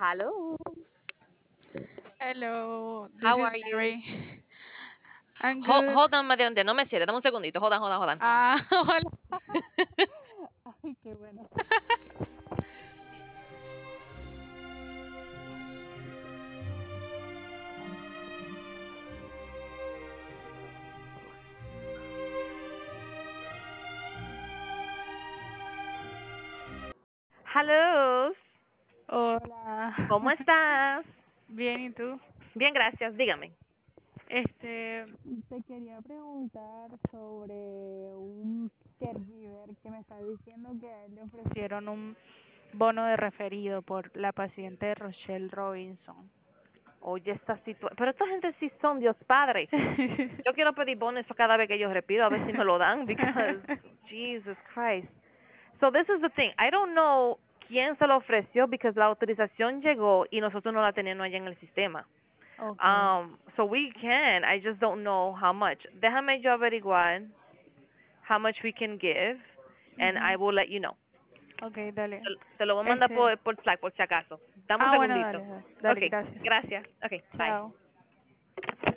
Hello. Hello, this How is are you? Mary. I'm Hold, good. hold on, Madiante, no me cierres, dame un segundito. Hold on. Ah, hola. Ay, qué bueno. Hello. Hola. ¿Cómo estás? Bien, ¿y tú? Bien, gracias. Dígame. Este, te quería preguntar sobre un caregiver que me está diciendo que a él le ofrecieron un bono de referido por la paciente Rochelle Robinson. Oye, esta situación. Pero esta gente sí son Dios Padre. Yo quiero pedir bonos cada vez que yo repido, a ver si me lo dan, because Jesus Christ. So this is the thing. I don't know quién se lo ofreció, because la autorización llegó y nosotros no la teníamos allá en el sistema. Okay, So we can. I just don't know how much. Déjame yo averiguar how much we can give, and I mhm, will let you know. okay, dale. Te lo voy a mandar Este, por Slack por si acaso. Dame un bueno, segundito. dale, dale, Okay, gracias. gracias. Okay, bye. Chao.